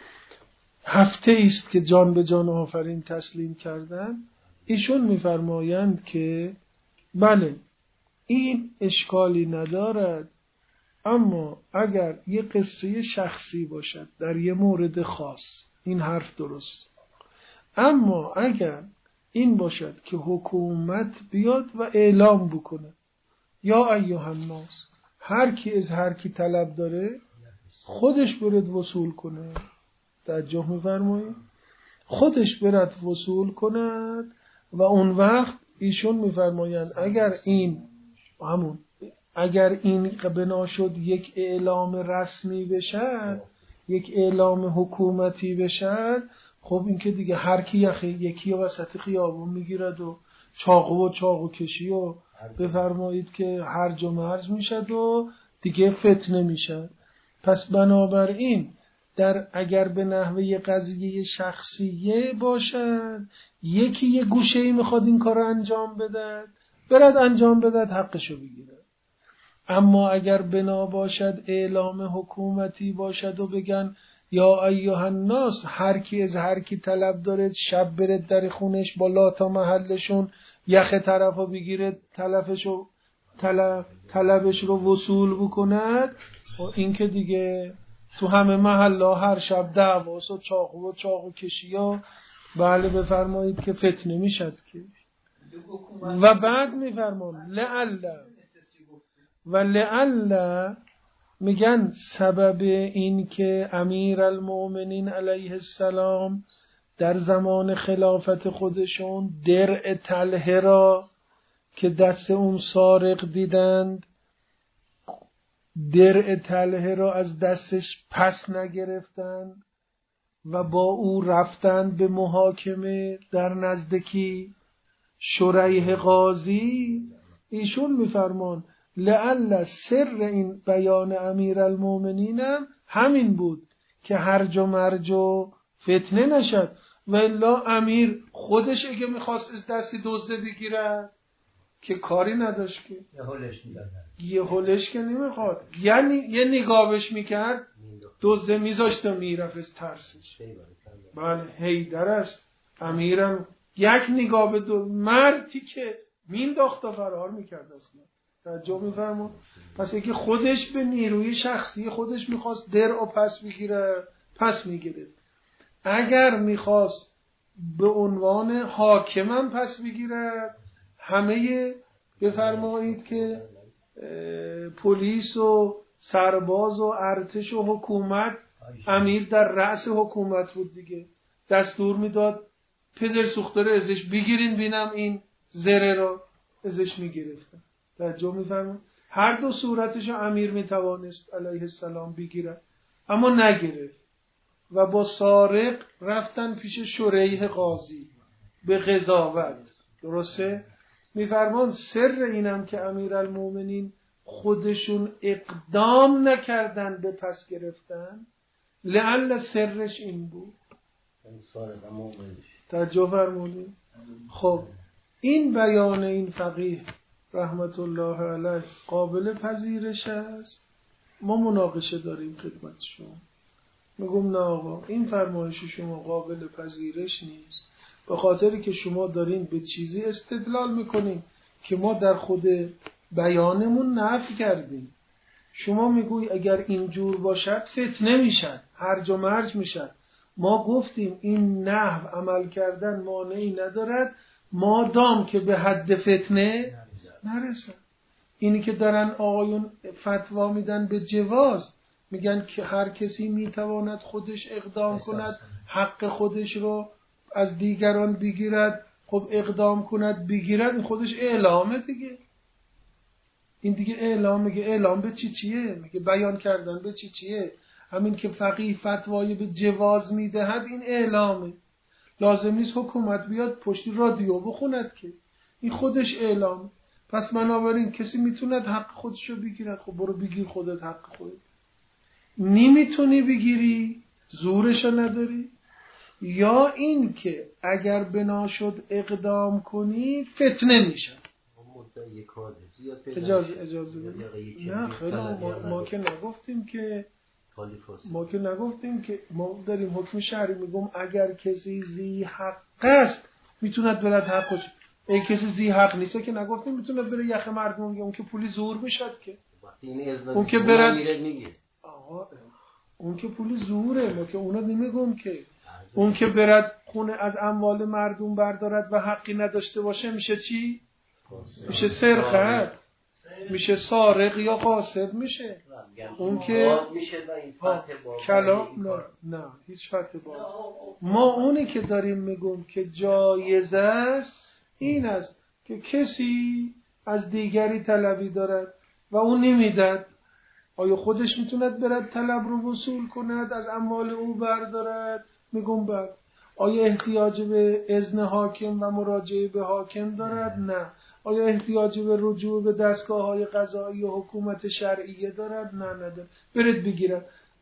هفته است که جان به جان آفرین تسلیم کردن، ایشون میفرمایند که بله این اشکالی ندارد، اما اگر یه قصه شخصی باشد در یه مورد خاص این حرف درست، اما اگر این باشد که حکومت بیاد و اعلام بکنه یا ایها الناس، هر کی از هر کی طلب داره خودش برد وصول کنه، توجه می‌فرمایید، خودش برد وصول کند. و اون وقت ایشون می‌فرمایند اگر این همون اگر این بنا شد یک اعلام رسمی بشه، یک اعلام حکومتی بشه، خب این که دیگه هر کی یخی یکی وسط خیابون میگیرد و چاقو و چاقو کشی و بفرمایید که هرج و مرج میشد و دیگه فتنه میشد. پس بنابراین در اگر به نحوه قضیه شخصیه باشد، یکی یه گوشه‌ای میخواد این کار انجام بده، برد انجام بده، حقشو بگیره. اما اگر بنا باشد اعلام حکومتی باشد و بگن یا ایها الناس، هر کی از هر کی طلب داره شب بره در خونش بالا تا محلشون یخ طرفو بگیره، تلفشو طلب طلبش رو وصول بکند، و این که دیگه تو همه محلا هر شب دعواس و چاقو و چاقو کشیا، بله بفرمایید که فتنه میشد که. و بعد میفرمان لعل و لعل میگن سبب این که امیر المؤمنین علیه السلام در زمان خلافت خودشون درع طلحه را که دست اون سارق دیدند، درع طلحه را از دستش پس نگرفتند و با او رفتند به محاکمه در نزدیکی شریح قاضی. ایشون میفرمان لعل سر این بیان امیر المؤمنین هم همین بود که هرج و مرج و فتنه نشد، و الا امیر خودش اگه میخواست از دستی دزده بگیره که کاری نداشت که یه هلش میدادن، یه هلش که نمیخواد، یعنی یه نگاهش میکرد دزده میذاشت و میرفت از ترسش. بله حیدر است، امیرم یک نگاه به دو مردی که مینداخت و فرار میکرد اصلا. توجه میفرمون. پس اگه خودش به نیروی شخصی خودش میخواست درع و پس بگیره پس میگیره، اگر میخواست به عنوان حاکمم پس بگیره، همه بفرمایید که پلیس و سرباز و ارتش و حکومت، امیر در رأس حکومت بود دیگه، دستور میداد پدر سوختاره ازش بگیرین بینم این زره رو ازش میگرفتن. توجه میفرمایید. هر دو صورتش امیر میتوانست علیه السلام بگیره، اما نگرفت و با سارق رفتن پیش شریح قاضی به قضاوت. درسته؟ میفرمان سر اینم که امیرالمومنین خودشون اقدام نکردن به پس گرفتن، لعل سرش این بود. توجه فرمودید؟ خب این بیان این فقیه رحمت الله علیه قابل پذیرش است. ما مناقشه داریم خدمت شما، میگم نه آقا این فرمایش شما قابل پذیرش نیست، به خاطری که شما دارین به چیزی استدلال میکنین که ما در خود بیانمون نفی کردیم. شما میگوی اگر اینجور باشد فتنه میشد، هرج و مرج میشد. ما گفتیم این نحو عمل کردن مانعی ندارد مادام که به حد فتنه نرسد. اینی که دارن آقایون فتوا میدن به جواز، میگن که هر کسی میتواند خودش اقدام کند حق خودش رو از دیگران بگیرد، خب اقدام کند بگیرد، این خودش اعلامه دیگه. این دیگه اعلام، میگه اعلام به چی چیه؟ میگه بیان کردن به چی چیه؟ همین که فقیه فتوای به جواز میدهد این اعلامه. لازم نیست حکومت بیاد پشت رادیو بخوند که، این خودش اعلام. پس بنابراین کسی میتوند حق خودشو بگیرد، خب برو بگیر خودت حق خودت. نمیتونی بگیری، زورشو نداری، یا این که اگر بنا شد اقدام کنی فتنه میشه. اجازه اجازه بدید. نه خیلی ما, ما که نگفتیم که ما که نگفتیم که ما داریم حکم شرعی میگم اگر کسی ذی حق است میتوند برد حقش. ای کسی ذی حق نیست که نگفتیم میتوند بره یخ مردم میگه اون که پولی زور بشد که اون که برد میگه آقا اون که پولی زوره، ما که اونا نمیگم که اون که برد خونه از اموال مردم بردارد و حقی نداشته باشه میشه چی؟ میشه سرقت، میشه سارق یا غاصب میشه. اون که کلام نه نه هیچ فتح باز. ما اونی که داریم میگم که جایز است این است که کسی از دیگری طلبی دارد و اون نمیداد، آیا خودش میتوند برد طلب رو وصول کند از اموال او بردارد؟ میگم بر. آیا احتیاج به اذن حاکم و مراجعه به حاکم دارد؟ نه. آیا احتیاج به رجوع به دستگاه‌های قضایی و حکومت شرعیه دارد؟ نه ندارد. برید بگیرد.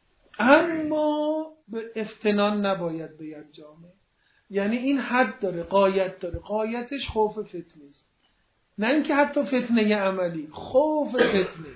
اما به افتنان نباید بینجامه. یعنی این حد داره، غایت داره. غایتش خوف فتنه است. نه اینکه حتی فتنه عملی، خوف فتنه.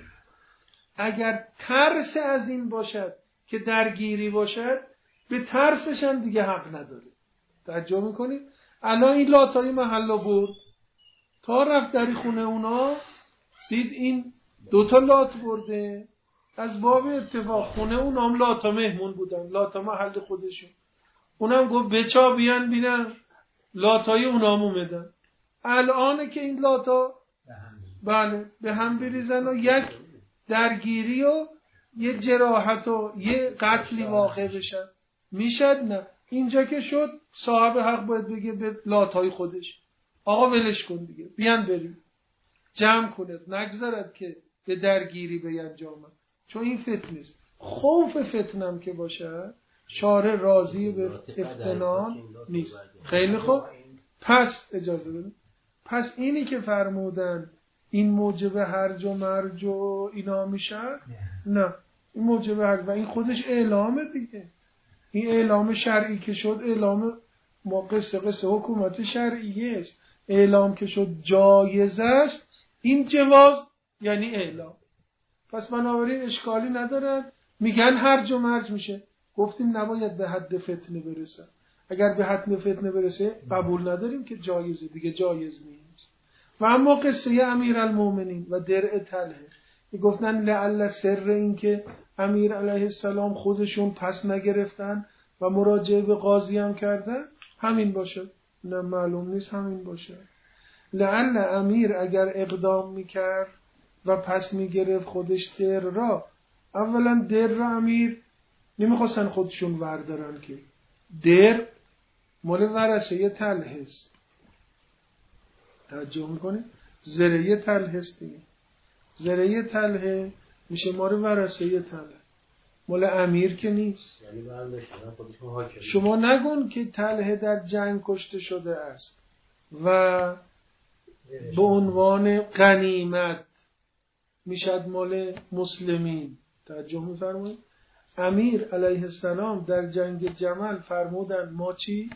اگر ترس از این باشد که درگیری باشد، به ترسش هم دیگه حق نداره. توجه میکنید؟ الان این لاتایی محلا برد، تا رفت در خونه اونا دید این دوتا لات برده، از باب اتفاق خونه اونا هم لاتا مهمون بودن، لاتا محل خودشون. اونم گفت بچا بیان بینم لاتای اونا هم اومدن. الانه که این لاتا بله به هم بریزن و یک درگیری و یه جراحت و یه قتلی واقع بشن. میشد؟ نه. اینجا که شد صاحب حق باید بگه به لاتای خودش آقا ولش کن دیگه، بیان بریم جمع کنید، نگذارد که به درگیری بینجامد، چون این فتنه است. خوف فتنم که باشه شارع راضی به افتنان نیست. خیلی خوب، پس اجازه بدید، پس اینی که فرمودن این موجب هرج و مرج و اینا میشه، نه این موجب هرج و این خودش اعلامه دیگه. این اعلام شرعی که شد اعلام ما قصه قصه حکومت شرعیه است. اعلام که شد جایز است، این جواز یعنی اعلام. پس بنابراین اشکالی ندارد. میگن هرج و مرج میشه، گفتیم نباید به حد فتنه برسه. اگر به حد فتنه برسه قبول نداریم که جایزه، دیگه جایز نیست. و اما قصه امیرالمومنین و درع طلحه گفتن لعل سر این که امیر علیه السلام خودشون پس نگرفتن و مراجعه به قاضی هم کردن همین باشه. نه معلوم نیست همین باشه. لعل امیر اگر اقدام میکرد و پس میگرفت خودش در را، اولا در را امیر نمیخواستن خودشون وردارن که در مال ورثه طلحه است. توجه میکنه؟ زره طلحه است دیگه. زره طلحه میشه مال ورثه طلحه، مال امیر که نیست. یعنی شما نگون که طلحه در جنگ کشته شده است و به عنوان غنیمت میشد مال مسلمین. توجه میفرمایید؟ امیر علیه السلام در جنگ جمل فرمودن ما چی؟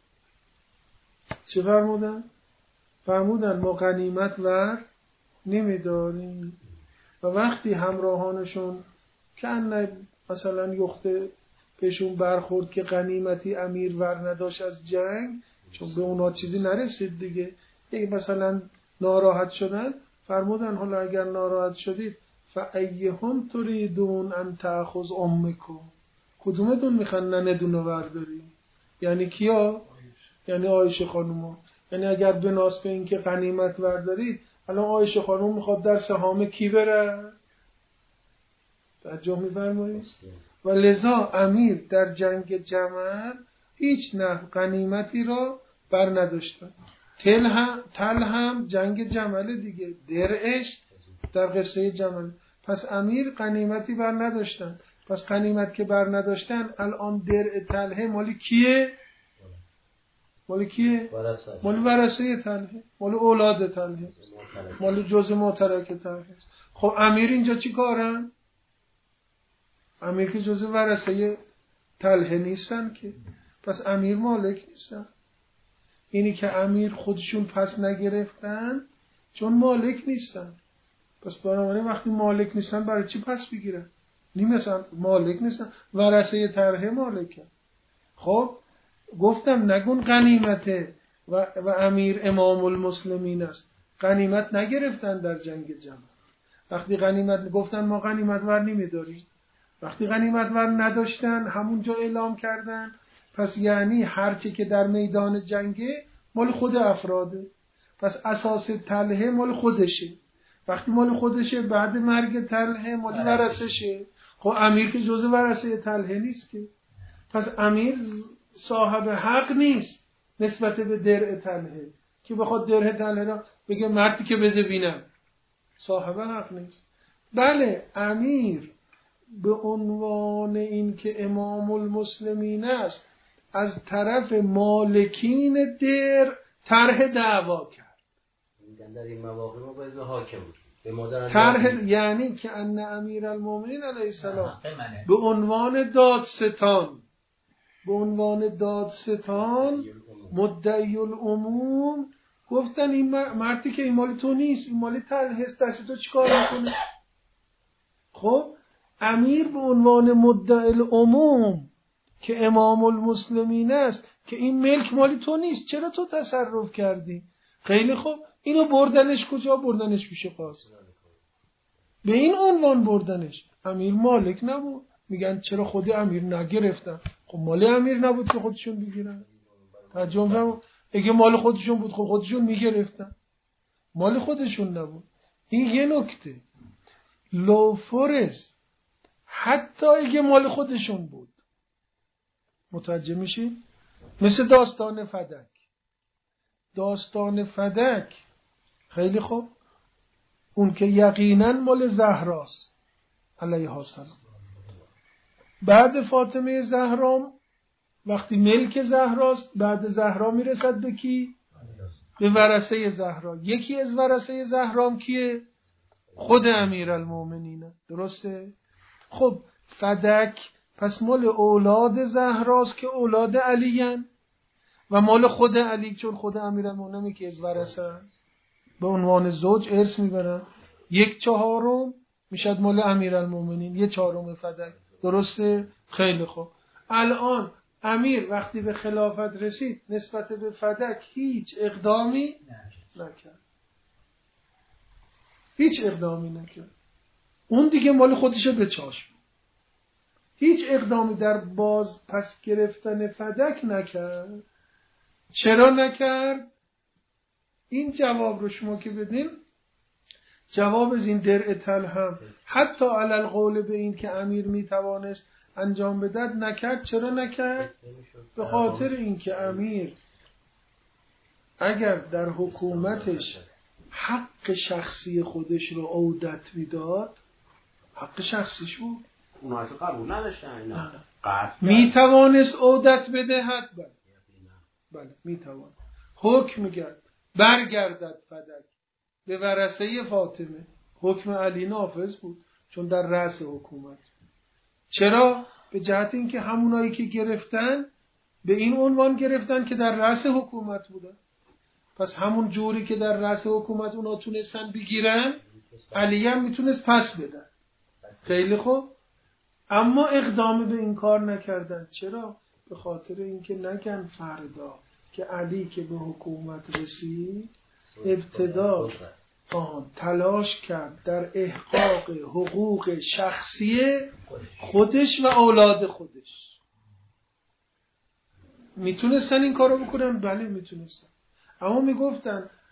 چه فرمودن؟ فرمودن ما غنیمت ور نمیداریم. و وقتی همراهانشون که مثلا یخته بهشون برخورد که غنیمتی امیر ور نداشت از جنگ، چون به اونا چیزی نرسید دیگه، دیگه مثلا ناراحت شدن، فرمودن حالا اگر ناراحت شدید فایهم تریدون ان تأخذ امکم، کدومتون میخوان نندونو ورداری؟ یعنی کیا؟ یعنی عایشه خانوما. یعنی اگر بناس به این که غنیمت وردارید، الان عایشه خانم میخواد در سهام کی بره؟ توجه می‌فرمایید؟ و لذا امیر در جنگ جمل هیچ نه غنیمتی را بر نداشتن. تل هم, تل هم جنگ جمل دیگه، درعش در قصه جمل. پس امیر غنیمتی بر نداشتن. پس غنیمت که بر نداشتن، الان درع تله مالی کیه؟ مالی کیه؟ مالی ورثه تله، مالی اولاد تله، مالی جزء مترک تله. خب امیر اینجا چی کارن؟ امیر که جزء ورثه تله نیستن که، پس امیر مالک نیستن. اینی که امیر خودشون پس نگرفتن چون مالک نیستن. پس بنابراین وقتی مالک نیستن برای چی پس بگیرن؟ نیم مثلا مالک نیستن، ورثه تله مالکن. خب گفتم نگون غنیمته و, و امیر امام المسلمین است. غنیمت نگرفتن در جنگ جمل. وقتی غنیمت گفتن ما غنیمت ور نمیداریم، وقتی غنیمت ور نداشتن همونجا اعلام کردن. پس یعنی هرچی که در میدان جنگه مال خود افراده. پس اساس تله مال خودشه. وقتی مال خودشه بعد مرگ تله مال ورثشه. خب امیر که جزء ورثه تله نیست که، پس امیر صاحب حق نیست نسبت به درع تله که بخواد درع تله را بگه مردی که بده بینم. صاحب حق نیست. بله امیر به عنوان این که امام المسلمین است از طرف مالکین در طرح دعوا کرد. در این مواقع ما باید حاکم بود. به مادر طرح یعنی که ان امیر المؤمنین علیه السلام به عنوان دادستان به عنوان دادستان مدعی العموم گفتن این مردی که این مال تو نیست، این مال تله است، دست تو چیکار میکنه؟ خب امیر به عنوان مدعی العموم که امام المسلمین است که این ملک مالی تو نیست، چرا تو تصرف کردی؟ خیلی خوب، اینو بردنش کجا؟ بردنش پیش قاضی. به این عنوان بردنش. امیر مالک نبود. میگن چرا خود امیر نگرفتن؟ خب مال امیر نبود که خودشون بگیرن. ترجمه اگه مال خودشون بود خب خودشون میگرفتن. مال خودشون نبود. این یه نکته. لو فرض حتی اگه مال خودشون بود، متوجه میشی؟ مثل داستان فدک. داستان فدک خیلی خوب، اون که یقینا مال زهراست علیها السلام. بعد فاطمه زهرا وقتی ملک زهراست، بعد زهرا میرسد به کی؟ به ورثه زهرا. یکی از ورثه زهرام کیه؟ خود امیرالمومنینه. درسته؟ خب فدک پس مال اولاد زهراست که اولاد علیین و مال خود علی چون خود امیرالمومنین که از ورثه به عنوان زوج ارث میبرن. یک چهارم میشد مال امیرالمومنین، یک چهارم فدک. درسته؟ خیلی خوب. الان امیر وقتی به خلافت رسید نسبت به فدک هیچ اقدامی نکرد. هیچ اقدامی نکرد. اون دیگه مال خودشو به چاشت. هیچ اقدامی در باز پس گرفتن فدک نکرد. چرا نکرد؟ این جواب رو شما که بدین، جواب از این درع تل هم حتی علل قول به این که امیر میتوانست انجام بدهد نکرد. چرا نکرد؟ به خاطر این که امیر اگر در حکومتش حق شخصی خودش رو عودت میداد، حق شخصیش بود، اونا اصلا قبول نداشتن. میتوانست عودت بدهد. بله بله میتوان. حکم میگرد برگردد فدک به ورثه فاطمه. حکم علی نافذ بود چون در رأس حکومت. چرا؟ به جهت اینکه همونایی که گرفتن به این عنوان گرفتن که در رأس حکومت بودن. پس همون جوری که در رأس حکومت اونا تونستن بگیرن، علی هم میتونست پس بدن. خیلی خوب. اما اقدامی به این کار نکردن. چرا؟ به خاطر اینکه نگن فردا که علی که به حکومت رسید ابتدا تلاش کرد در احقاق حقوق شخصی خودش و اولاد خودش. میتونستن این کارو بکنن؟ بله میتونستن. اما میگفتن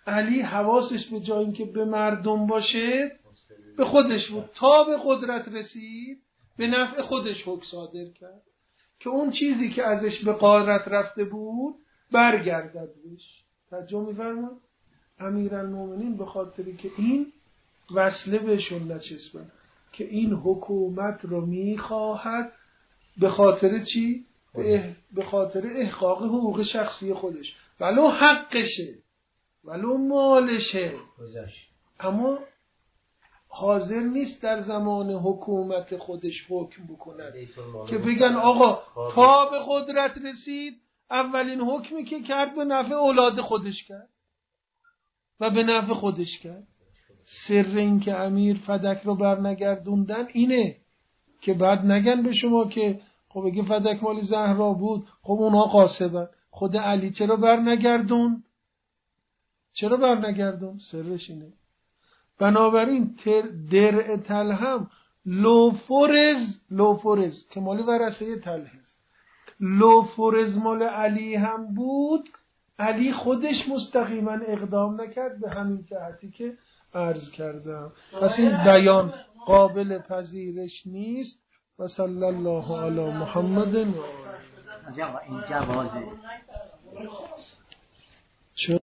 علی حواسش به جای اینکه به مردم باشه به خودش بود. تا به قدرت رسید به نفع خودش حکم صادر کرد که اون چیزی که ازش به غارت رفته بود برگردد بهش. توجه می‌فرمایید؟ امیرالمومنین به خاطری که این وصله بهشون نچسبن که این حکومت رو میخواهد به خاطر چی؟ به, به خاطر احقاق حقوق شخصی خودش، ولو حقشه ولو مالشه، اما حاضر نیست در زمان حکومت خودش حکم بکنه که بگن آقا تا به قدرت رسید اولین حکمی که کرد به نفع اولاد خودش کرد و به نفع خودش کرد. سر این که امیر فدک رو برنگردوندن اینه که بعد نگن به شما که خب اگه فدک مال زهرا بود خب اونها قاصبن. خود علی چرا برنگردوند؟ چرا برنگردوند؟ سرش اینه. بنابراین درع تلهم لوفرز لوفرز که مال ورثه طلحه است، لوفرز مال علی هم بود، علی خودش مستقیما اقدام نکرد به همین جهتی که عرض کردم. پس این بیان قابل پذیرش نیست. و صلی الله علی محمد و آله. این جوازه